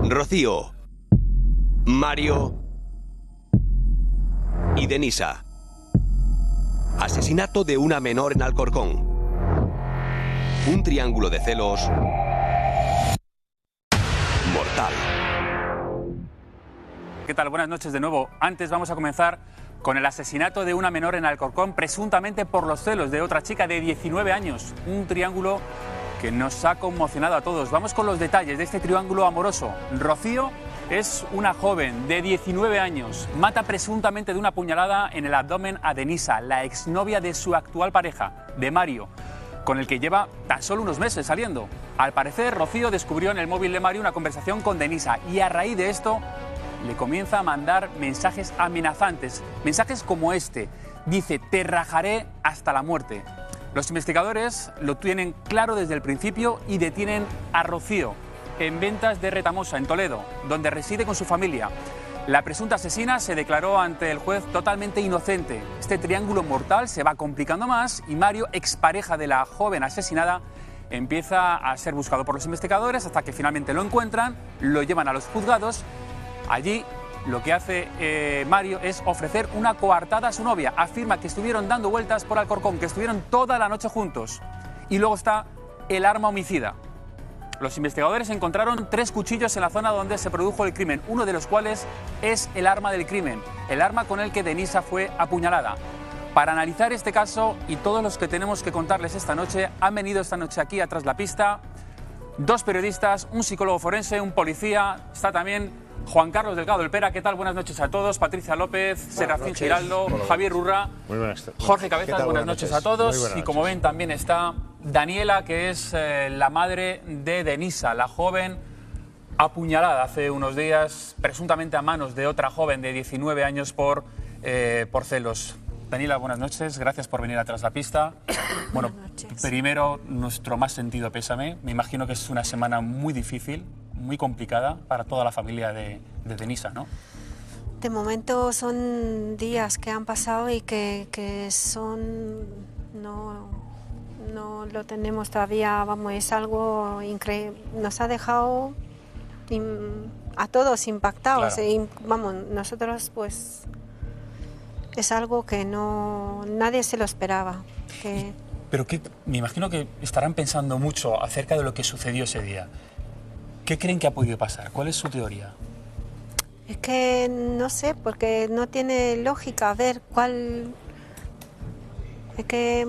Rocío, Mario y Denisa. Asesinato de una menor en Alcorcón. Un triángulo de celos mortal. ¿Qué tal? Buenas noches de nuevo. Antes vamos a comenzar con el asesinato de una menor en Alcorcón, presuntamente por los celos de otra chica de 19 años. Un triángulo que nos ha conmocionado a todos. Vamos con los detalles de este triángulo amoroso. Rocío es una joven de 19 años. Mata presuntamente de una puñalada en el abdomen a Denisa, la exnovia de su actual pareja, de Mario, con el que lleva tan solo unos meses saliendo. Al parecer, Rocío descubrió en el móvil de Mario una conversación con Denisa y a raíz de esto le comienza a mandar mensajes amenazantes. Mensajes como este. Dice: te rajaré hasta la muerte. Los investigadores lo tienen claro desde el principio y detienen a Rocío en Ventas de Retamosa, en Toledo, donde reside con su familia. La presunta asesina se declaró ante el juez totalmente inocente. Este triángulo mortal se va complicando más y Mario, expareja de la joven asesinada, empieza a ser buscado por los investigadores hasta que finalmente lo encuentran, lo llevan a los juzgados. Allí lo que hace Mario es ofrecer una coartada a su novia. Afirma que estuvieron dando vueltas por Alcorcón, que estuvieron toda la noche juntos. Y luego está el arma homicida. Los investigadores encontraron 3 cuchillos en la zona donde se produjo el crimen, uno de los cuales es el arma del crimen, el arma con el que Denisa fue apuñalada. Para analizar este caso y todos los que tenemos que contarles esta noche, han venido esta noche aquí a Tras la Pista 2 periodistas, un psicólogo forense, un policía, está también Juan Carlos Delgado El Pera. ¿Qué tal? Buenas noches a todos. Patricia López, Serafín Giraldo, Javier Rurra, Jorge Cabezas. Buenas noches a todos. Y como ven, también está Daniela, que es la madre de Denisa, la joven apuñalada hace unos días, presuntamente a manos de otra joven de 19 años por celos. Daniela, buenas noches. Gracias por venir a Tras la Pista. Bueno, primero, nuestro más sentido pésame. Me imagino que es una semana muy difícil, muy complicada para toda la familia de Denisa, ¿no? De momento son días que han pasado y que son... No lo tenemos todavía, vamos, es algo increíble. Nos ha dejado a todos impactados. Claro. Vamos, nosotros pues es algo que nadie se lo esperaba. Pero me imagino que estarán pensando mucho acerca de lo que sucedió ese día. ¿Qué creen que ha podido pasar? ¿Cuál es su teoría? Es que no sé, porque no tiene lógica. A ver, ¿cuál...? Es que...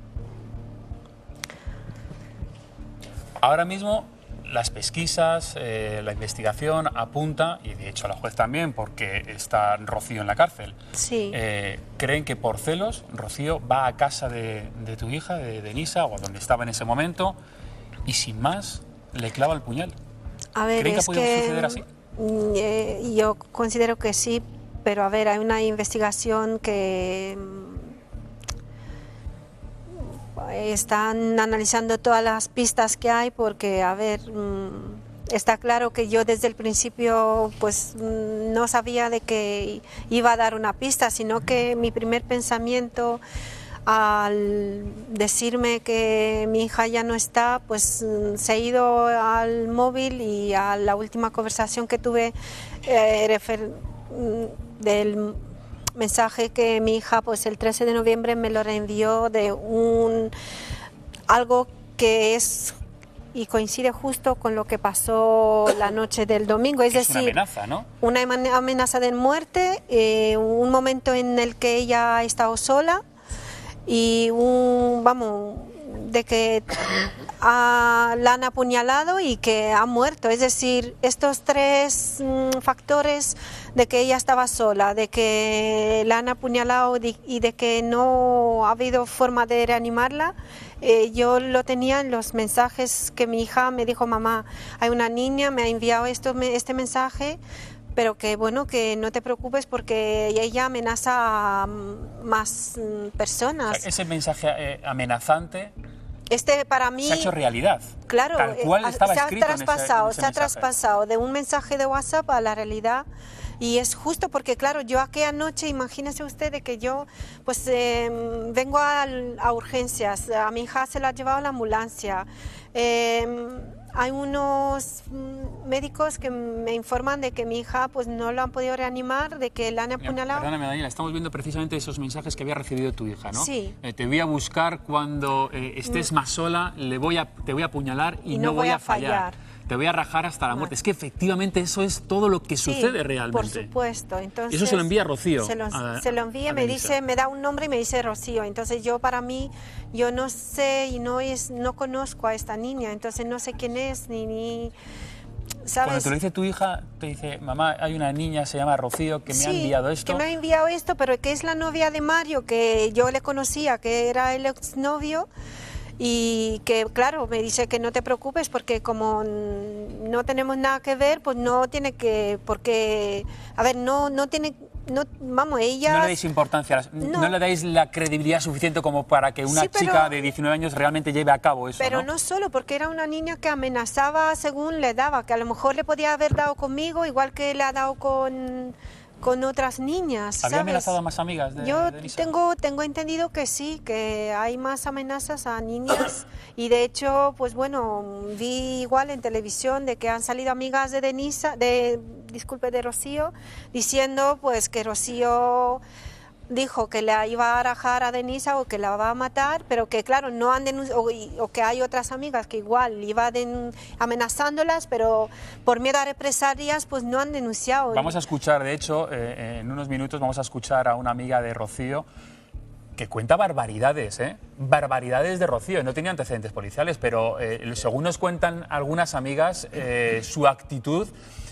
Ahora mismo las pesquisas, la investigación apunta, y de hecho la juez también, porque está Rocío en la cárcel. Sí. ¿Creen que por celos Rocío va a casa de tu hija, de Denisa, o donde estaba en ese momento, y sin más le clava el puñal? A ver, ¿Creen que ha podido suceder así? Yo considero que sí, pero a ver, hay una investigación que están analizando todas las pistas que hay, porque, a ver, está claro que yo desde el principio pues no sabía de que iba a dar una pista, sino que mi primer pensamiento al decirme que mi hija ya no está, pues se ha ido al móvil y a la última conversación que tuve del mensaje que mi hija pues el 13 de noviembre me lo reenvió de algo que es y coincide justo con lo que pasó la noche del domingo, es decir, una amenaza, ¿no? Una amenaza de muerte, un momento en el que ella ha estado sola y de que la han apuñalado y que ha muerto. Es decir, estos 3 factores de que ella estaba sola, de que la han apuñalado y de que no ha habido forma de reanimarla, yo lo tenía en los mensajes que mi hija me dijo: mamá, hay una niña, me ha enviado este mensaje, pero que bueno, que no te preocupes porque ella amenaza a más personas. O sea, ese mensaje amenazante para mí se ha hecho realidad. Claro, tal cual estaba escrito en ese se ha traspasado de un mensaje de WhatsApp a la realidad. Y es justo porque, claro, yo aquella noche, imagínese usted de que yo pues vengo a urgencias, a mi hija se la ha llevado a la ambulancia, hay médicos que me informan de que mi hija pues no lo han podido reanimar, de que la han apuñalado. Perdóname, Daniela, estamos viendo precisamente esos mensajes que había recibido tu hija, ¿no? Sí. Te voy a buscar cuando estés más sola, te voy a apuñalar y no voy a fallar. Te voy a rajar hasta la muerte. Es que efectivamente eso es todo lo que sucede realmente. Por supuesto. Entonces, y eso se lo envía Rocío. Se lo envía, me dice, me da un nombre y me dice Rocío. Entonces para mí, yo no sé y no conozco a esta niña, entonces no sé quién es ni ¿sabes? Cuando te lo dice tu hija, te dice, mamá, hay una niña, se llama Rocío, que me ha enviado esto. Que me ha enviado esto, pero que es la novia de Mario, que yo le conocía, que era el exnovio. Y que, claro, me dice que no te preocupes porque como no tenemos nada que ver, pues no tiene que, porque, a ver, no tiene, vamos, ella... No le dais importancia, no le dais la credibilidad suficiente como para que una chica de 19 años realmente lleve a cabo eso, Pero no solo, porque era una niña que amenazaba según le daba, que a lo mejor le podía haber dado conmigo, igual que le ha dado con otras niñas, ¿sabes? ¿Había amenazado a más amigas de Yo Denisa? tengo entendido que sí, que hay más amenazas a niñas y de hecho, pues bueno, vi igual en televisión de que han salido amigas de Denisa, de Rocío, diciendo pues que Rocío dijo que la iba a rajar a Denisa o que la va a matar, pero que claro, no han denunciado, o que hay otras amigas que igual iban amenazándolas, pero por miedo a represalias pues no han denunciado. Vamos a escuchar, de hecho, en unos minutos vamos a escuchar a una amiga de Rocío que cuenta barbaridades, barbaridades de Rocío. No tenía antecedentes policiales, pero según nos cuentan algunas amigas, su actitud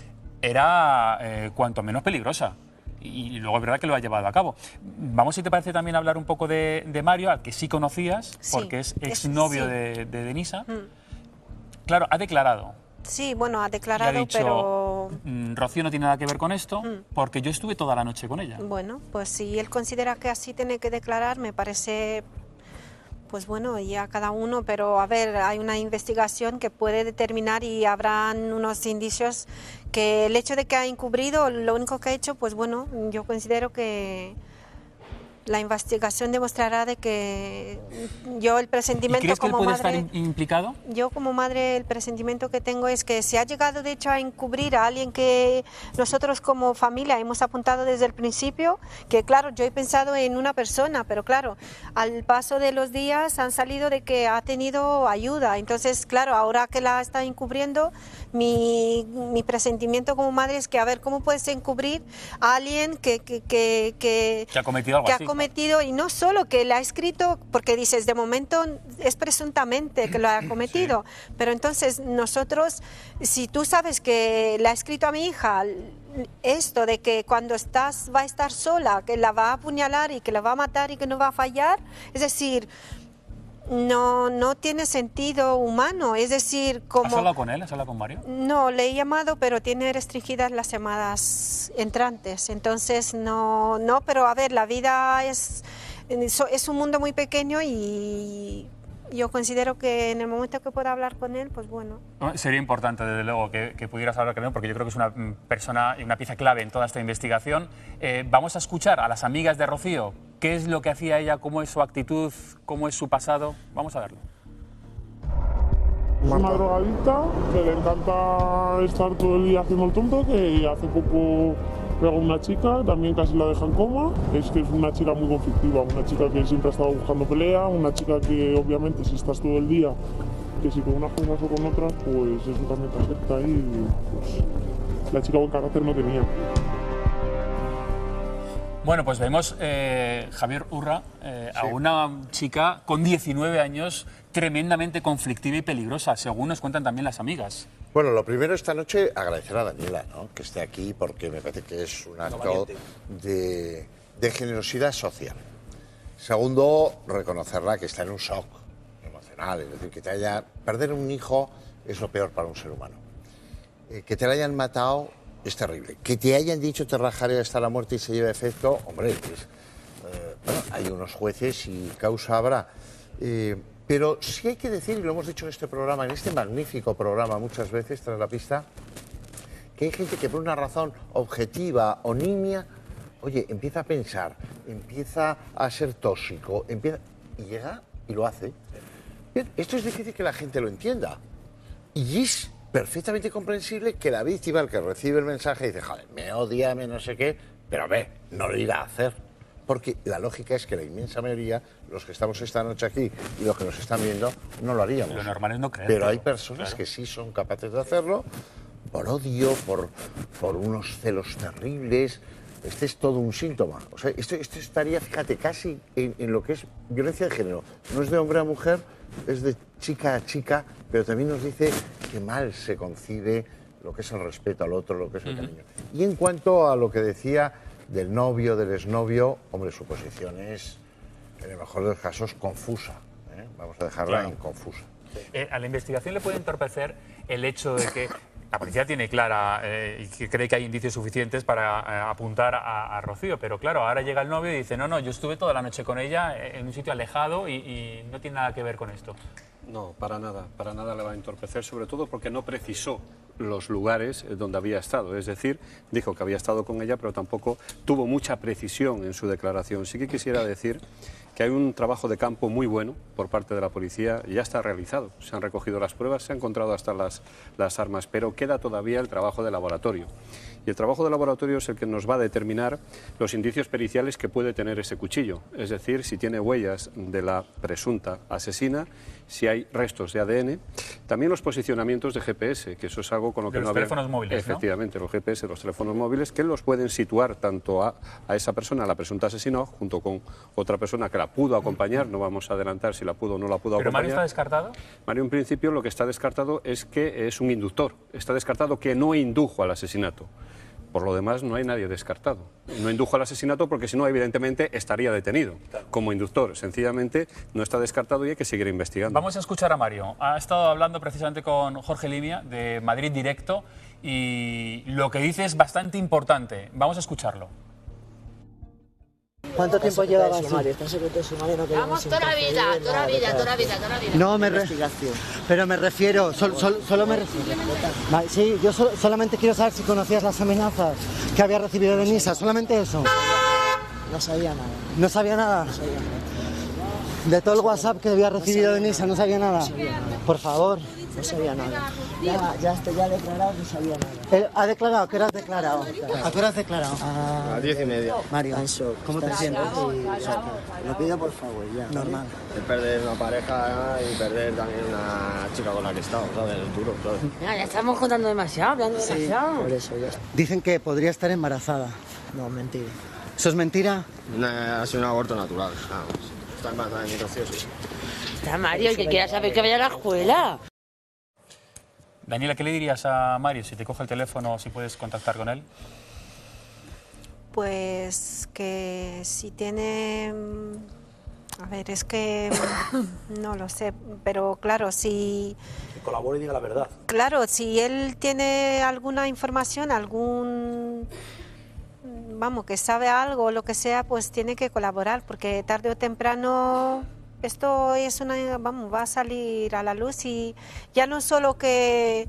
era cuanto menos peligrosa. Y luego es verdad que lo ha llevado a cabo. Vamos, si te parece, también a hablar un poco de Mario, al que sí conocías, porque es exnovio de Denisa. Claro, ha declarado. Sí, bueno, ha declarado, y ha dicho, pero... Rocío no tiene nada que ver con esto, porque yo estuve toda la noche con ella. Bueno, pues si él considera que así tiene que declarar, me parece... Pues bueno, ya cada uno, pero a ver, hay una investigación que puede determinar y habrán unos indicios que el hecho de que ha encubrido, lo único que ha hecho, pues bueno, yo considero que la investigación demostrará de que yo el presentimiento ¿Y crees que él como puede madre, estar implicado? Yo como madre el presentimiento que tengo es que se ha llegado de hecho a encubrir a alguien que nosotros como familia hemos apuntado desde el principio, que claro, yo he pensado en una persona, pero claro, al paso de los días han salido de que ha tenido ayuda, entonces claro, ahora que la está encubriendo, mi presentimiento como madre es que a ver cómo puedes encubrir a alguien que ha cometido algo así. Y no solo que le ha escrito, porque dices, de momento es presuntamente que lo ha cometido, pero entonces nosotros, si tú sabes que le ha escrito a mi hija esto de que cuando va a estar sola, que la va a apuñalar y que la va a matar y que no va a fallar, es decir... No tiene sentido humano, es decir, como... ¿Has hablado con él? ¿Has hablado con Mario? No, le he llamado, pero tiene restringidas las llamadas entrantes, entonces no, pero a ver, la vida es un mundo muy pequeño y yo considero que en el momento que pueda hablar con él, pues bueno. Sería importante, desde luego, que pudieras hablar con él, porque yo creo que es una persona y una pieza clave en toda esta investigación. Vamos a escuchar a las amigas de Rocío. ¿Qué es lo que hacía ella? ¿Cómo es su actitud? ¿Cómo es su pasado? Vamos a verlo. Es una drogadicta que le encanta estar todo el día haciendo el tonto, que hace poco pegó a una chica, también casi la deja en coma. Es que es una chica muy conflictiva, una chica que siempre ha estado buscando pelea, una chica que obviamente si estás todo el día, que si con unas cosas o con otras, pues eso también te afecta y pues, la chica buen carácter no tenía. Bueno, pues vemos, Javier Urra, a una chica con 19 años tremendamente conflictiva y peligrosa, según nos cuentan también las amigas. Bueno, lo primero esta noche agradecer a Daniela, ¿no?, que esté aquí, porque me parece que es un acto de generosidad social. Segundo, reconocerla que está en un shock emocional, es decir, que perder un hijo es lo peor para un ser humano. Que te la hayan matado es terrible. Que te hayan dicho te rajaré hasta la muerte y se lleve efecto, hombre, pues, bueno, hay unos jueces y causa habrá. Pero sí hay que decir, y lo hemos dicho en este programa, en este magnífico programa muchas veces, Tras la Pista, que hay gente que por una razón objetiva o nimia, oye, empieza a pensar, empieza a ser tóxico, y llega y lo hace. Bien, esto es difícil que la gente lo entienda. Y es perfectamente comprensible que la víctima, el que recibe el mensaje, dice, joder, me odia, me no sé qué, pero no lo irá a hacer. Porque la lógica es que la inmensa mayoría, los que estamos esta noche aquí y los que nos están viendo, no lo haríamos. Lo normal es no creer. Pero hay personas que sí son capaces de hacerlo por odio, por unos celos terribles. Este es todo un síntoma. O sea, esto estaría, fíjate, casi en lo que es violencia de género. No es de hombre a mujer, es de chica a chica, pero también nos dice que mal se concibe lo que es el respeto al otro, lo que es el cariño. Y en cuanto a lo que decía del novio, del exnovio, hombre, su posición es, en el mejor de los casos, confusa. Vamos a dejarla en confusa. A la investigación le puede entorpecer el hecho de que la policía tiene clara y que cree que hay indicios suficientes para apuntar a Rocío, pero claro, ahora llega el novio y dice, no, yo estuve toda la noche con ella en un sitio alejado y no tiene nada que ver con esto. No, para nada le va a entorpecer, sobre todo porque no precisó los lugares donde había estado. Es decir, dijo que había estado con ella, pero tampoco tuvo mucha precisión en su declaración. Sí que quisiera decir que hay un trabajo de campo muy bueno por parte de la policía, ya está realizado. Se han recogido las pruebas, se han encontrado hasta las armas, pero queda todavía el trabajo de laboratorio. Y el trabajo de laboratorio es el que nos va a determinar los indicios periciales que puede tener ese cuchillo. Es decir, si tiene huellas de la presunta asesina, si hay restos de ADN, también los posicionamientos de GPS, que eso es algo con lo que los teléfonos móviles, efectivamente, ¿no? Los GPS, los teléfonos móviles, que los pueden situar tanto a esa persona, a la presunta asesina, junto con otra persona que la pudo acompañar, no vamos a adelantar si la pudo o no la pudo acompañar. ¿Pero Mario está descartado? Mario, en principio, lo que está descartado es que es un inductor. Está descartado que no indujo al asesinato. Por lo demás, no hay nadie descartado. No indujo al asesinato porque, si no, evidentemente estaría detenido como inductor. Sencillamente, no está descartado y hay que seguir investigando. Vamos a escuchar a Mario. Ha estado hablando precisamente con Jorge Limia, de Madrid Directo, y lo que dice es bastante importante. Vamos a escucharlo. ¿Cuánto tiempo llevaba así? Vamos toda la vida. No, pero me refiero, solo me refiero. Vale, sí, yo solamente quiero saber si conocías las amenazas que había recibido de Nisa, solamente eso. No sabía nada. ¿No sabía nada? No sabía nada. De todo el WhatsApp que había recibido de Nisa, ¿no sabía nada? Por favor. No sabía nada. Ya ha declarado que no sabía nada. ¿Él ha declarado? ¿Qué hora has declarado? ¿A qué hora has declarado? A las 10:30. Mario, ¿cómo te sientes? Lo pido por favor, ya. Normal. El perder una pareja y perder también una chica con la que he estado, ¿sabes? Es duro, ¿sabes? Ya estamos contando demasiado, hablando demasiado. Por eso ya. Dicen que podría estar embarazada. No, mentira. ¿Eso es mentira? Ha sido un aborto natural. Está embarazada de mi Rocío, sí. Está Mario, que quiera saber que vaya a la escuela. Daniela, ¿qué le dirías a Mario si te coge el teléfono, si puedes contactar con él? Pues que si tiene... A ver, es que no lo sé, pero claro, si... Que colabore y diga la verdad. Claro, si él tiene alguna información, vamos, que sabe algo o lo que sea, pues tiene que colaborar, porque tarde o temprano... Esto es va a salir a la luz, y ya no solo que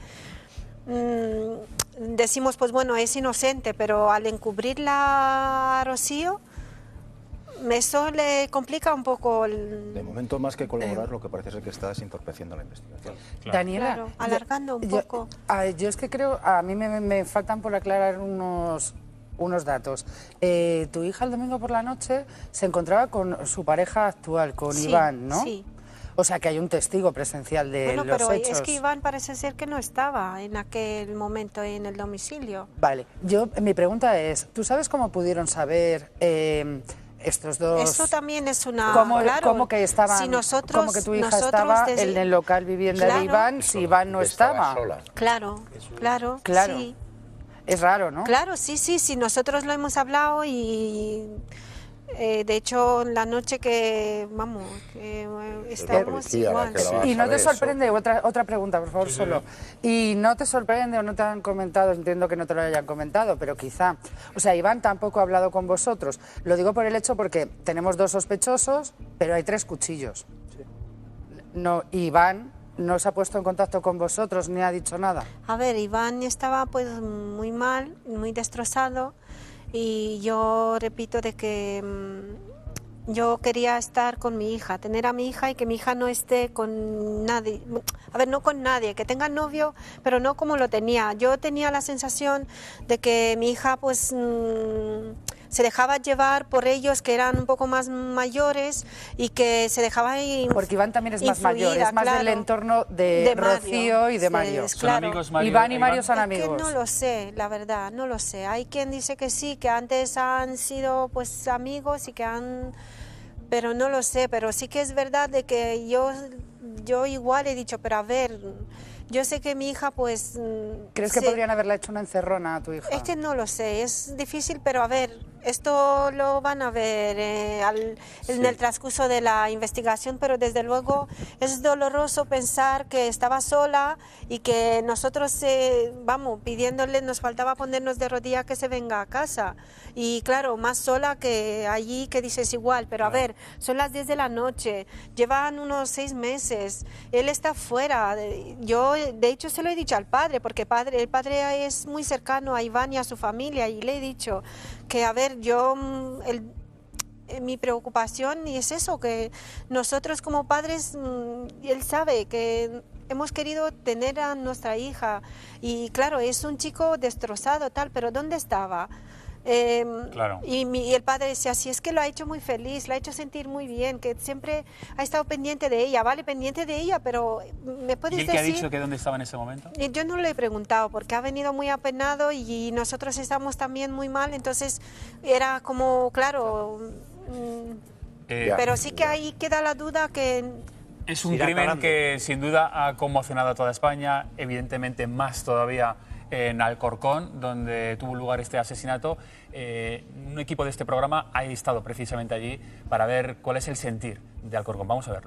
decimos, pues bueno, es inocente, pero al encubrirla a Rocío, eso le complica un poco. De momento, más que colaborar, lo que parece ser que estás entorpeciendo la investigación. Claro. Daniela, claro, alargando un poco. Yo es que creo, a mí me faltan por aclarar unos datos. Tu hija el domingo por la noche se encontraba con su pareja actual, con Iván, ¿no? Sí. O sea que hay un testigo presencial de los hechos. Pero es que Iván parece ser que no estaba en aquel momento en el domicilio. Vale, mi pregunta es, ¿tú sabes cómo pudieron saber estos dos? Eso también es una... ¿Cómo que estaban? Si nosotros, ¿Cómo que tu hija estaba en el local vivienda de Iván si Iván no estaba? Claro. Sí. Es raro, ¿no? Claro, sí, nosotros lo hemos hablado y de hecho la noche que, estábamos igual. Y no te sorprende, otra pregunta, por favor, solo. Y no te sorprende o no te han comentado, entiendo que no te lo hayan comentado, pero quizá, o sea, Iván tampoco ha hablado con vosotros. Lo digo por el hecho porque tenemos 2 sospechosos, pero hay 3 cuchillos. No, Iván no se ha puesto en contacto con vosotros ni ha dicho nada. A ver, Iván estaba pues muy mal, muy destrozado, y yo repito de que yo quería estar con mi hija, tener a mi hija y que mi hija no esté con nadie. A ver, no con nadie, que tenga novio, pero no como lo tenía. Yo tenía la sensación de que mi hija pues se dejaba llevar por ellos que eran un poco más mayores y que se dejaba porque Iván también es más mayor, es más del entorno de Rocío y de Mario. ¿Son amigos Mario? Iván y Mario son amigos. Es que no lo sé, la verdad, no lo sé. Hay quien dice que sí, que antes han sido pues amigos y que han... pero no lo sé, pero sí que es verdad de que yo igual he dicho, pero a ver, yo sé que mi hija pues... ¿Crees que podrían haberle hecho una encerrona a tu hija? Es que no lo sé, es difícil, pero a ver, esto lo van a ver en el transcurso de la investigación, pero desde luego es doloroso pensar que estaba sola y que nosotros, pidiéndole, nos faltaba ponernos de rodillas que se venga a casa. Y claro, más sola que allí, que dices igual, pero a ver, son las 10 de la noche, llevan unos 6 meses, él está fuera. Yo, de hecho, se lo he dicho al padre, porque el padre es muy cercano a Iván y a su familia, y le he dicho que, a ver, mi preocupación y es eso, que nosotros como padres, él sabe que hemos querido tener a nuestra hija y claro, es un chico destrozado tal, pero ¿dónde estaba? Claro. Y el padre decía, sí, es que lo ha hecho muy feliz, lo ha hecho sentir muy bien, que siempre ha estado pendiente de ella, vale, pendiente de ella, pero ¿me puedes decir? ¿Y él qué ha dicho que dónde estaba en ese momento? Yo no le he preguntado porque ha venido muy apenado y nosotros estamos también muy mal, entonces era como, claro, pero sí que ahí queda la duda que... Es un crimen que sin duda ha conmocionado a toda España, evidentemente más todavía en Alcorcón, donde tuvo lugar este asesinato. Un equipo de este programa ha estado precisamente allí para ver cuál es el sentir de Alcorcón. Vamos a verlo.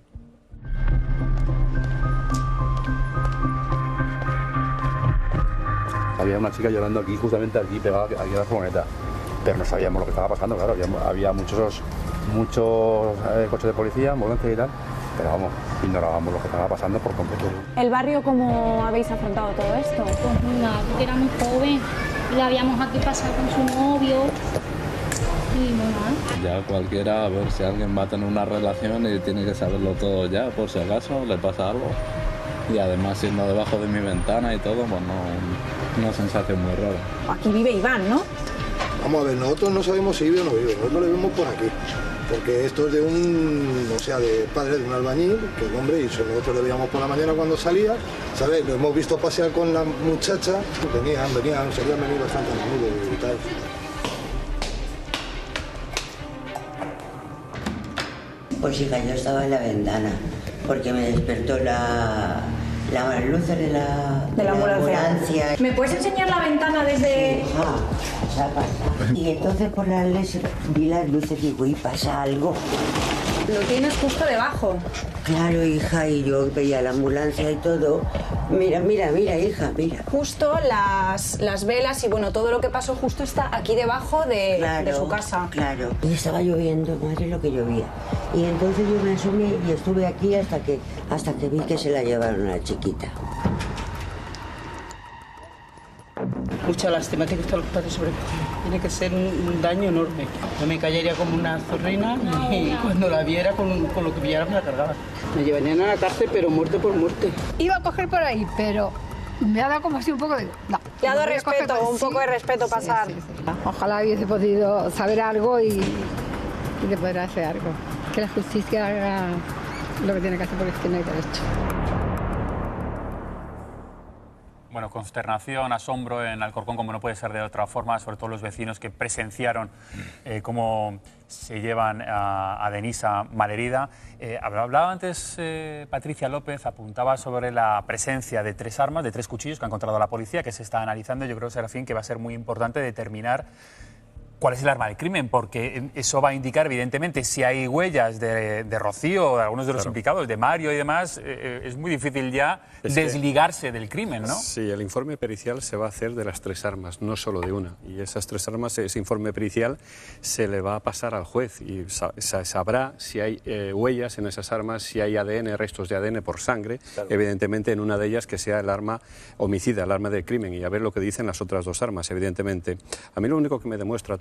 Había una chica llorando aquí, justamente aquí, pegada aquí a la furgoneta, pero no sabíamos lo que estaba pasando, claro, había muchos coches de policía, ambulancias y tal, pero vamos, ignorábamos lo que estaba pasando por completo. ¿El barrio cómo habéis afrontado todo esto? Pues nada, porque era muy joven, la habíamos aquí pasado con su novio y bueno. Ya cualquiera, a ver si alguien va a tener una relación y tiene que saberlo todo ya, por si acaso le pasa algo. Y además siendo debajo de mi ventana y todo, pues no, una sensación muy rara. Aquí vive Iván, ¿no? Vamos a ver, nosotros no sabemos si vive o no vive, nosotros lo vemos por aquí. Porque esto es de padre de un albañil, que el hombre, y nosotros le veíamos por la mañana cuando salía, ¿sabes? Lo hemos visto pasear con la muchacha, solían venir bastante a menudo y tal. Pues hija, yo estaba en la ventana, porque me despertó las luces de la ambulancia. ¿Me puedes enseñar la ventana desde...? Y entonces por la luz vi las luces y digo, ¿y pasa algo? Lo tienes justo debajo. Claro, hija, y yo veía la ambulancia y todo. Mira, hija, mira. Justo las velas y bueno, todo lo que pasó justo está aquí debajo de su casa. Claro. Y estaba lloviendo, madre, lo que llovía. Y entonces yo me asomé y estuve aquí hasta que vi que se la llevaron a la chiquita. Mucha lástima, tiene que estar los padres sobrecogidos. Tiene que ser un daño enorme. Yo me callaría como una zorrina y cuando la viera con lo que pillara me la cargaba. Me llevarían a la cárcel, pero muerte por muerte. Iba a coger por ahí, pero me ha dado como así un poco de... No, le ha dado respeto, un poco de respeto pasar. Sí. Ojalá hubiese podido saber algo y le pudiera hacer algo. Que la justicia haga lo que tiene que hacer porque es que no hay derecho. Bueno, consternación, asombro en Alcorcón, como no puede ser de otra forma, sobre todo los vecinos que presenciaron cómo se llevan a Denisa malherida. Hablaba antes Patricia López, apuntaba sobre la presencia de 3 armas, de 3 cuchillos que ha encontrado la policía, que se está analizando. Yo creo, Serafín, que va a ser muy importante determinar cuál es el arma del crimen, porque eso va a indicar, evidentemente, si hay huellas de Rocío o de algunos de los implicados, de Mario y demás, es muy difícil ya desligarse del crimen, ¿no? Sí, el informe pericial se va a hacer de las 3 armas, no solo de una. Y esas 3 armas, ese informe pericial, se le va a pasar al juez y sabrá si hay huellas en esas armas, si hay ADN, restos de ADN por sangre, evidentemente en una de ellas que sea el arma homicida, el arma del crimen, y a ver lo que dicen las otras 2 armas, evidentemente. A mí lo único que me demuestra todo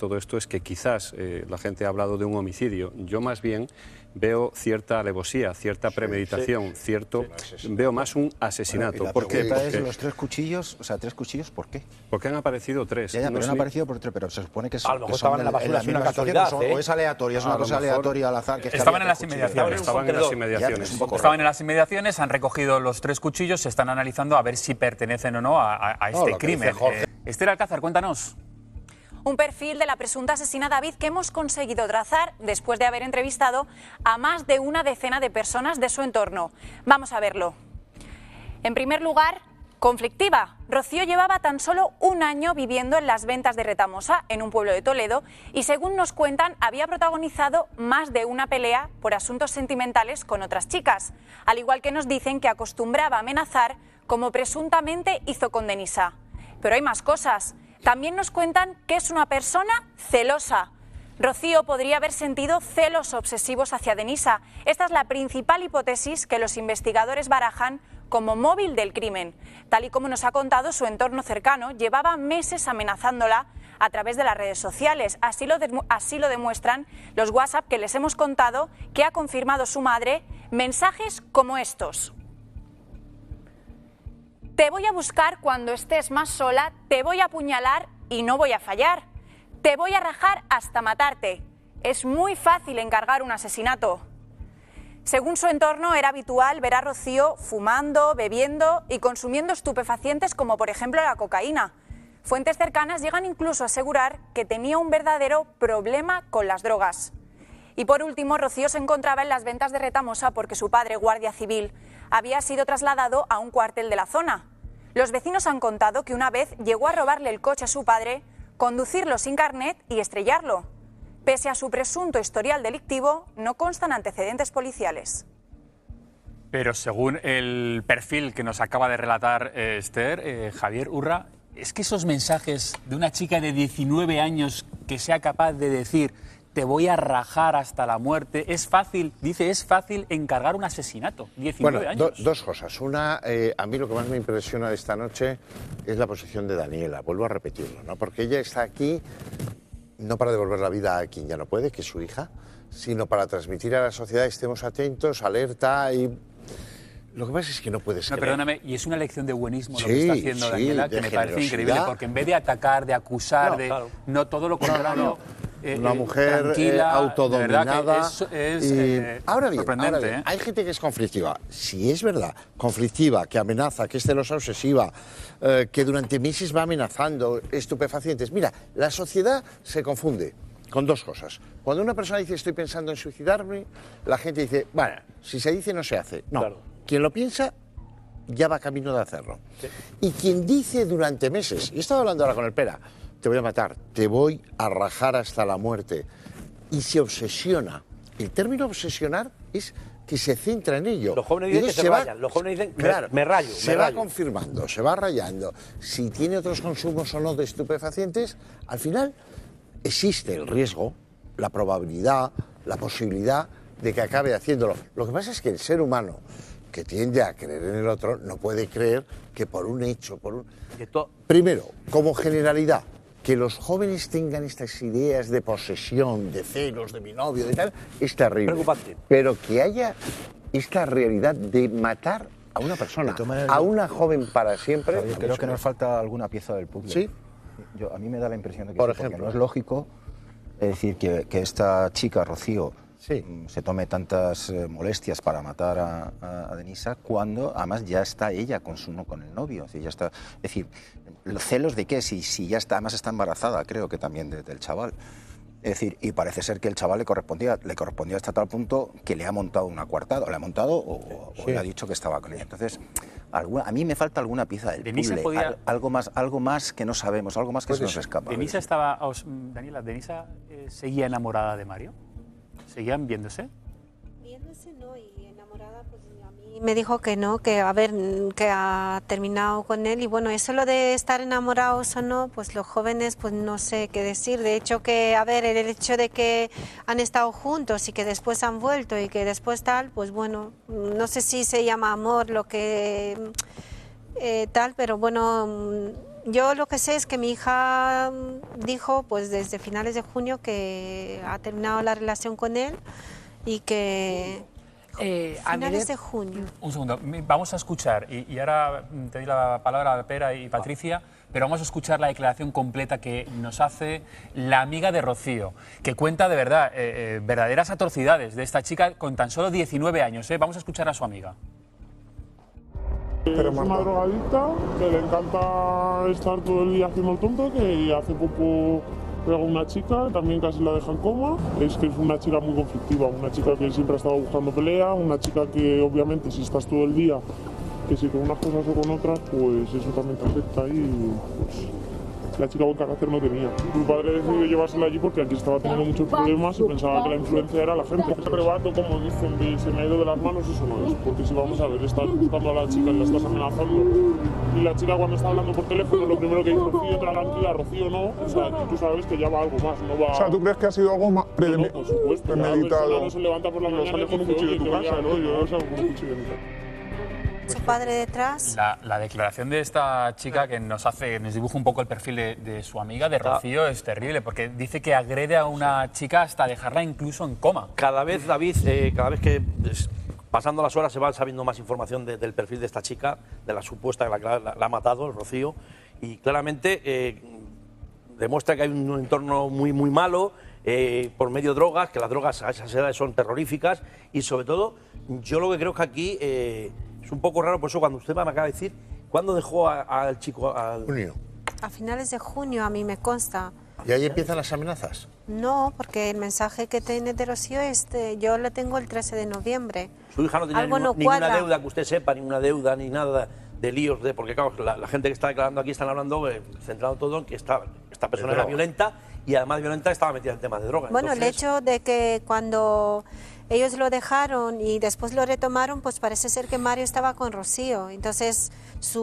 todo esto es que quizás la gente ha hablado de un homicidio. Yo más bien veo cierta alevosía, cierta premeditación, veo más un asesinato. Bueno, ¿Por qué? Porque los 3 cuchillos, o sea, 3 cuchillos, ¿por qué? Porque han aparecido 3. Ya, pero han aparecido por 3, pero se supone que son, a lo mejor estaban en la basura, es una casualidad, o es aleatoria, es una cosa aleatoria al azar. Que estaban en las inmediaciones. Estaban en las inmediaciones. Estaban en las inmediaciones, han recogido los 3 cuchillos, se están analizando a ver si pertenecen o no a este crimen. Esther Alcázar, cuéntanos. Un perfil de la presunta asesina David que hemos conseguido trazar después de haber entrevistado a más de una decena de personas de su entorno. Vamos a verlo. En primer lugar, conflictiva. Rocío llevaba tan solo un año viviendo en Las Ventas de Retamosa, en un pueblo de Toledo, y según nos cuentan, había protagonizado más de una pelea por asuntos sentimentales con otras chicas, al igual que nos dicen que acostumbraba a amenazar, como presuntamente hizo con Denisa. Pero hay más cosas. También nos cuentan que es una persona celosa. Rocío podría haber sentido celos obsesivos hacia Denisa. Esta es la principal hipótesis que los investigadores barajan como móvil del crimen. Tal y como nos ha contado su entorno cercano, llevaba meses amenazándola a través de las redes sociales. Así lo demuestran los WhatsApp que les hemos contado, que ha confirmado su madre, mensajes como estos. Te voy a buscar cuando estés más sola, te voy a apuñalar y no voy a fallar. Te voy a rajar hasta matarte. Es muy fácil encargar un asesinato. Según su entorno, era habitual ver a Rocío fumando, bebiendo y consumiendo estupefacientes como por ejemplo la cocaína. Fuentes cercanas llegan incluso a asegurar que tenía un verdadero problema con las drogas. Y por último, Rocío se encontraba en Las Ventas de Retamosa porque su padre, guardia civil, había sido trasladado a un cuartel de la zona. Los vecinos han contado que una vez llegó a robarle el coche a su padre, conducirlo sin carnet y estrellarlo. Pese a su presunto historial delictivo, no constan antecedentes policiales. Pero según el perfil que nos acaba de relatar Esther, Javier Urra, es que esos mensajes de una chica de 19 años que sea capaz de decir te voy a rajar hasta la muerte, es fácil, dice, es fácil encargar un asesinato, 19 años. Dos cosas. Una, a mí lo que más me impresiona de esta noche es la posición de Daniela, vuelvo a repetirlo, ¿no? Porque ella está aquí no para devolver la vida a quien ya no puede, que es su hija, sino para transmitir a la sociedad estemos atentos, alerta y... Lo que pasa es que no puedes creer. Perdóname, y es una lección de buenismo lo que está haciendo Daniela, que me parece increíble, porque en vez de atacar, de acusar, no todo lo contrario... Una mujer tranquila, autodominada. Ahora bien, hay gente que es conflictiva. Si es verdad, conflictiva, que amenaza, que es celosa obsesiva, que durante meses va amenazando, estupefacientes. Mira, la sociedad se confunde con dos cosas. Cuando una persona dice estoy pensando en suicidarme, la gente dice, bueno, si se dice no se hace. No, quien lo piensa ya va camino de hacerlo. Sí. Y quien dice durante meses, y he estado hablando ahora con el Pera, te voy a matar, te voy a rajar hasta la muerte, y se obsesiona. El término obsesionar es que se centra en ello. Los jóvenes dicen que se rayan, los jóvenes dicen claro, me rayo. Se va confirmando, se va rayando. Si tiene otros consumos o no de estupefacientes, al final existe el riesgo, la probabilidad, la posibilidad de que acabe haciéndolo. Lo que pasa es que el ser humano, que tiende a creer en el otro, no puede creer que por un hecho, Primero, como generalidad, que los jóvenes tengan estas ideas de posesión, de celos, de mi novio, de tal, es terrible. Preocupante. Pero que haya esta realidad de matar a una persona, a una joven para siempre... Javier, creo que nos falta alguna pieza del puzzle. ¿Sí? A mí me da la impresión de que por ejemplo, no es lógico decir que esta chica, Rocío, se tome tantas molestias para matar a Denisa cuando además ya está ella con el novio. Ya está, es decir, ¿los celos de qué? Si ya está, además está embarazada, creo que también del chaval. Es decir, y parece ser que el chaval le correspondía hasta tal punto que le ha montado una coartada, o le ha montado o le ha dicho que estaba con ella. Entonces, a mí me falta alguna pieza del puzzle, algo más que no sabemos, algo más que se nos escapa. Daniela, ¿Denisa seguía enamorada de Mario? ¿Seguían viéndose? Viéndose no, y enamorada, pues a mí me dijo que no, que a ver, que ha terminado con él. Y bueno, eso lo de estar enamorados o no, pues los jóvenes, pues no sé qué decir. De hecho que, a ver, el hecho de que han estado juntos y que después han vuelto y que después tal, pues bueno, no sé si se llama amor lo que tal, pero bueno... Yo lo que sé es que mi hija dijo, pues desde finales de junio, que ha terminado la relación con él y que... finales de junio. Un segundo, vamos a escuchar, y ahora te doy la palabra a Pera y Patricia, pero vamos a escuchar la declaración completa que nos hace la amiga de Rocío, que cuenta de verdad, verdaderas atrocidades de esta chica con tan solo 19 años. Vamos a escuchar a su amiga. Es una drogadicta que le encanta estar todo el día haciendo el tonto, que hace poco pegó a una chica, también casi la deja en coma. Es que es una chica muy conflictiva, una chica que siempre ha estado buscando pelea, una chica que obviamente si estás todo el día, que si con unas cosas o con otras, pues eso también te afecta y pues, la chica buen carácter no tenía. Mi padre decidió llevársela allí porque aquí estaba teniendo muchos problemas y pensaba que la influencia era la gente. Arrebato, como dicen, de se me ha ido de las manos, eso no es. Porque si vamos a ver, estás buscando a la chica y la estás amenazando y la chica cuando está hablando por teléfono lo primero que dice Rocío, tranquila, Rocío no. O sea, tú sabes que ya va algo más, no va... O sea, ¿tú crees que ha sido algo más premeditado? Por supuesto, premeditado. No se levanta por la mañana sale con un cuchillo de tu casa, ¿no? Yo salgo con un cuchillo de mi casa. Su padre detrás. La declaración de esta chica que nos dibuja un poco el perfil de su amiga, de Rocío, es terrible, porque dice que agrede a una chica hasta dejarla incluso en coma. Cada vez, David, cada vez que pasando las horas se va sabiendo más información del perfil de esta chica, de la supuesta que la ha matado, Rocío, y claramente demuestra que hay un entorno muy, muy malo, por medio de drogas, que las drogas a esas edades son terroríficas, y sobre todo, yo lo que creo que aquí... es un poco raro, por eso cuando usted me acaba de decir, ¿cuándo dejó al chico? Junio. A finales de junio, a mí me consta. ¿Y ahí empiezan las amenazas? No, porque el mensaje que tiene de Rocío es, yo le tengo el 13 de noviembre. Su hija no tenía ninguna deuda, que usted sepa, ninguna deuda, ni nada de líos, porque claro, la gente que está declarando aquí están hablando, centrado todo en que esta persona era violenta y además violenta estaba metida en temas de drogas. Bueno, entonces... el hecho de que cuando... ellos lo dejaron y después lo retomaron, pues parece ser que Mario estaba con Rocío. Entonces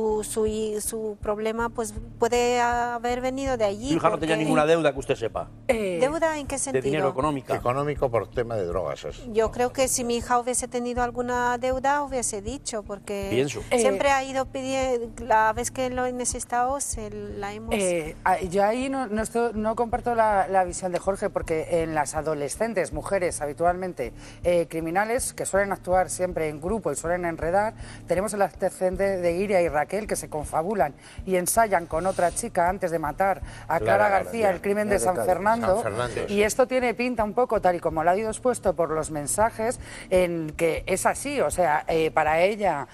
su problema pues puede haber venido de allí. Su hija no tenía ninguna deuda que usted sepa. ¿Deuda en qué sentido? De dinero económico. Económico por tema de drogas. Eso. Yo creo que si mi hija hubiese tenido alguna deuda hubiese dicho, porque pienso. Siempre ha ido pidiendo, la vez que lo he necesitado, la hemos... yo ahí no comparto la visión de Jorge, porque en las adolescentes, mujeres habitualmente, criminales que suelen actuar siempre en grupo y suelen enredar, tenemos el antecedente de Iria y Raquel que se confabulan y ensayan con otra chica antes de matar a Clara García, el crimen de San Fernando, y esto tiene pinta un poco, tal y como lo ha ido expuesto por los mensajes, en que es así, o sea, para ella,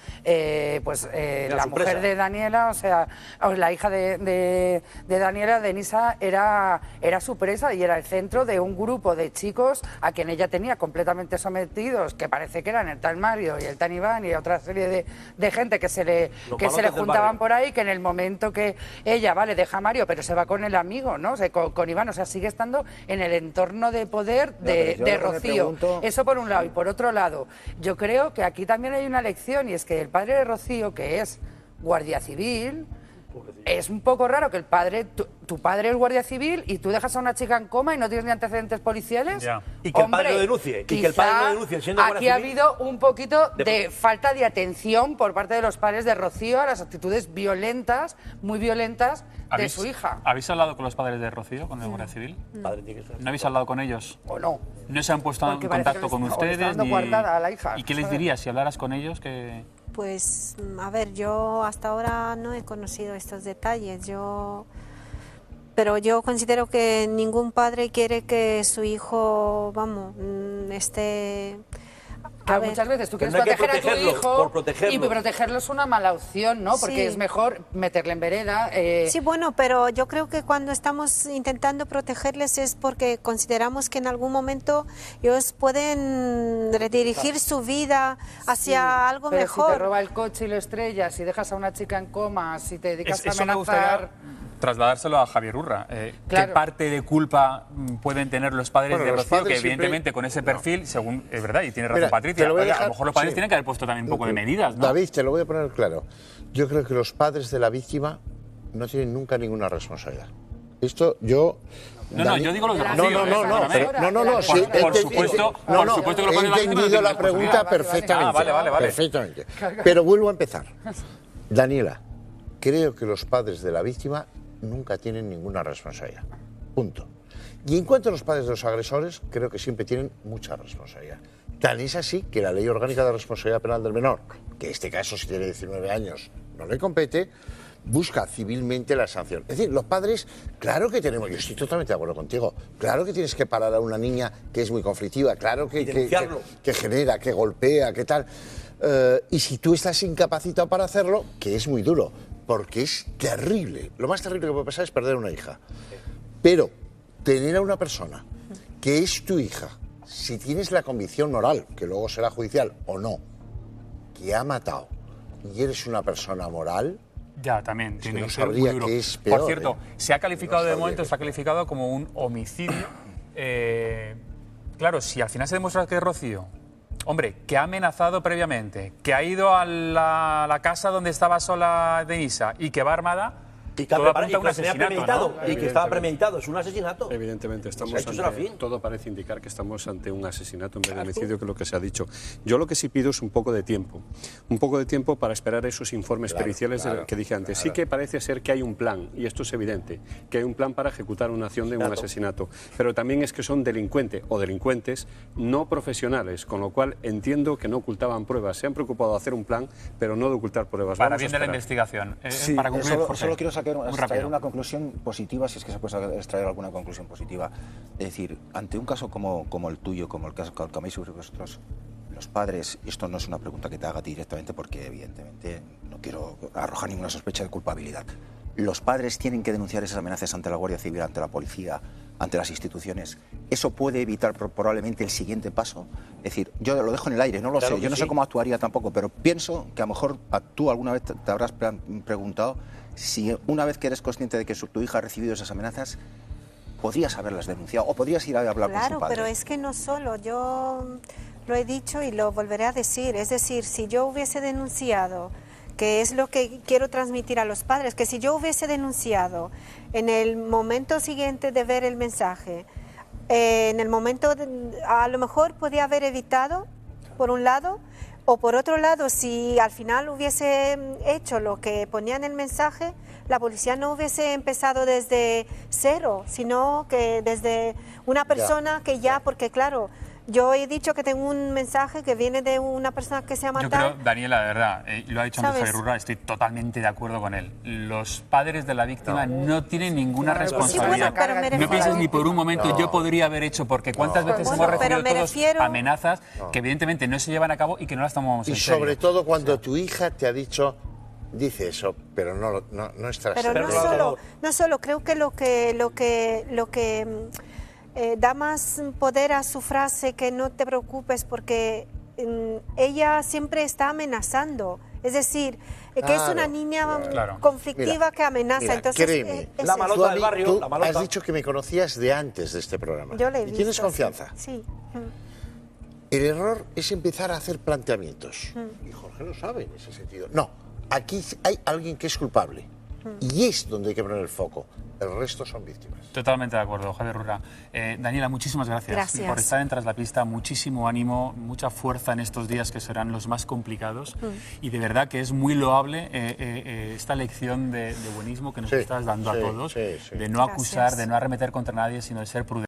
la mujer de Daniela, o sea, la hija de Daniela, Denisa, era su presa y era el centro de un grupo de chicos a quien ella tenía completamente sometidos, que parece que eran el tal Mario y el tal Iván y otra serie de gente que se le juntaban por ahí, que en el momento que ella, deja a Mario, pero se va con el amigo, ¿no? O sea, con Iván, o sea, sigue estando en el entorno de poder de Rocío. Eso por un lado. Y por otro lado, yo creo que aquí también hay una lección, y es que el padre de Rocío, que es guardia civil... Es un poco raro que el padre, tu padre es guardia civil y tú dejas a una chica en coma y no tienes ni antecedentes policiales. Ya. Y que el padre lo denuncie. Y que el padre lo denuncie siendo aquí ha habido un poquito de falta de atención por parte de los padres de Rocío a las actitudes violentas, muy violentas, de su hija. ¿Habéis hablado con los padres de Rocío, con el guardia civil? ¿No habéis hablado con ellos? ¿O no? ¿No se han puesto en contacto con ustedes? Guardada a la hija. ¿Y qué les dirías si hablaras con ellos? Pues, a ver, yo hasta ahora no he conocido estos detalles, pero yo considero que ningún padre quiere que su hijo, esté... Claro, muchas veces tú quieres proteger a tu hijo y protegerlo es una mala opción, ¿no? Porque es mejor meterle en vereda. Sí, bueno, pero yo creo que cuando estamos intentando protegerles es porque consideramos que en algún momento ellos pueden redirigir su vida hacia algo mejor. Si te roba el coche y lo estrellas, si dejas a una chica en coma, si te dedicas a amenazar... Trasladárselo a Javier Urra. ¿Qué parte de culpa pueden tener los padres de Rocío, que evidentemente con ese perfil, según es verdad, y tiene razón Patricia, a lo mejor los padres tienen que haber puesto también un poco de medidas, ¿no? David, te lo voy a poner claro. Yo creo que los padres de la víctima no tienen nunca ninguna responsabilidad. Esto yo... No, yo digo los de Rocío. Por supuesto que los padres de la víctima... He entendido la pregunta perfectamente. Vale. Perfectamente. Pero vuelvo a empezar. Daniela, creo que los padres de la víctima nunca tienen ninguna responsabilidad. Punto. Y en cuanto a los padres de los agresores, creo que siempre tienen mucha responsabilidad. Tan es así que la Ley Orgánica de Responsabilidad Penal del Menor, que en este caso si tiene 19 años no le compete, busca civilmente la sanción. Es decir, los padres, claro que tenemos, yo estoy totalmente de acuerdo contigo, claro que tienes que parar a una niña que es muy conflictiva, claro que genera, que golpea, que tal. Y si tú estás incapacitado para hacerlo, que es muy duro, porque es terrible. Lo más terrible que puede pasar es perder una hija. Pero tener a una persona que es tu hija, si tienes la convicción moral, que luego será judicial o no, que ha matado y eres una persona moral... Ya, también. Es que tiene no que ser sabría muy duro. que es peor, Por cierto, se ha calificado No de sabría momento, que- se ha calificado como un homicidio. Claro, si al final se demuestra que es Rocío, hombre, que ha amenazado previamente, que ha ido a la casa donde estaba sola Denisa y que va armada, Y que, todo apunta a un tenía asesinato, premeditado, ¿no? y que estaba premeditado, es un asesinato. Evidentemente, estamos Esto será ante, fin. todo parece indicar que estamos ante un asesinato en vez de homicidio, que es lo que se ha dicho. Yo lo que sí pido es un poco de tiempo para esperar esos informes periciales que dije antes. Sí que parece ser que hay un plan, y esto es evidente, que hay un plan para ejecutar una acción de un asesinato, pero también es que son delincuentes o delincuentes no profesionales, con lo cual entiendo que no ocultaban pruebas. Se han preocupado de hacer un plan, pero no de ocultar pruebas. Para Vamos a bien de la esperar. investigación. Sí, Para concluir, solo, Jorge, solo quiero muy extraer rápido. una conclusión positiva, si es que se puede extraer alguna conclusión positiva. Es decir, ante un caso como el tuyo, como el caso que habéis sufrido vosotros, los padres, y esto no es una pregunta que te haga a ti directamente porque evidentemente no quiero arrojar ninguna sospecha de culpabilidad. Los padres tienen que denunciar esas amenazas ante la Guardia Civil, ante la policía, ante las instituciones. ¿Eso puede evitar probablemente el siguiente paso? Es decir, yo lo dejo en el aire, no lo Claro sé, que yo no sí. sé cómo actuaría tampoco, pero pienso que a lo mejor tú alguna vez te habrás preguntado si una vez que eres consciente de que tu hija ha recibido esas amenazas, podrías haberlas denunciado o podrías ir a hablar con su Claro, padre. pero es que no solo, yo lo he dicho y lo volveré a decir, es decir, si yo hubiese denunciado, que es lo que quiero transmitir a los padres, que si yo hubiese denunciado en el momento siguiente de ver el mensaje, en el momento, a lo mejor podía haber evitado, por un lado, o por otro lado, si al final hubiese hecho lo que ponía en el mensaje, la policía no hubiese empezado desde cero, sino que desde una persona que ya, porque claro, yo he dicho que tengo un mensaje que viene de una persona que se llama Yo tal. creo, Daniela, de verdad, lo ha dicho antes ¿Sabes? Javier Rurra, estoy totalmente de acuerdo con él. Los padres de la víctima no tienen ninguna responsabilidad. Sí, bueno, pero me No refiero- pienses ni por un momento, No. yo podría haber hecho, porque cuántas veces Bueno, hemos pero recibido me todos refiero- amenazas que evidentemente no se llevan a cabo y que no las tomamos Y en serio. sobre todo cuando tu hija te ha dicho, dice eso, pero no estás... Pero no solo, creo que lo que da más poder a su frase que no te preocupes porque ella siempre está amenazando. Es decir, que es Claro, una niña claro. conflictiva Mira, que amenaza. mira, Entonces, créeme, es La eso. malota tú a del mí- barrio, tú la malota. has dicho que me conocías de antes de este programa. Yo le he ¿Y visto, tienes sí. confianza? Sí. El error es empezar a hacer planteamientos. Y Jorge lo sabe en ese sentido. No, aquí hay alguien que es culpable. Y es donde hay que poner el foco. El resto son víctimas. Totalmente de acuerdo, Javier Rurra. Daniela, muchísimas gracias, Gracias. por estar en Tras la Pista. Muchísimo ánimo, mucha fuerza en estos días que serán los más complicados. Y de verdad que es muy loable esta lección de buenismo que nos Sí, estás dando a sí, todos, sí, sí. de no acusar, Gracias. de no arremeter contra nadie, sino de ser prudente.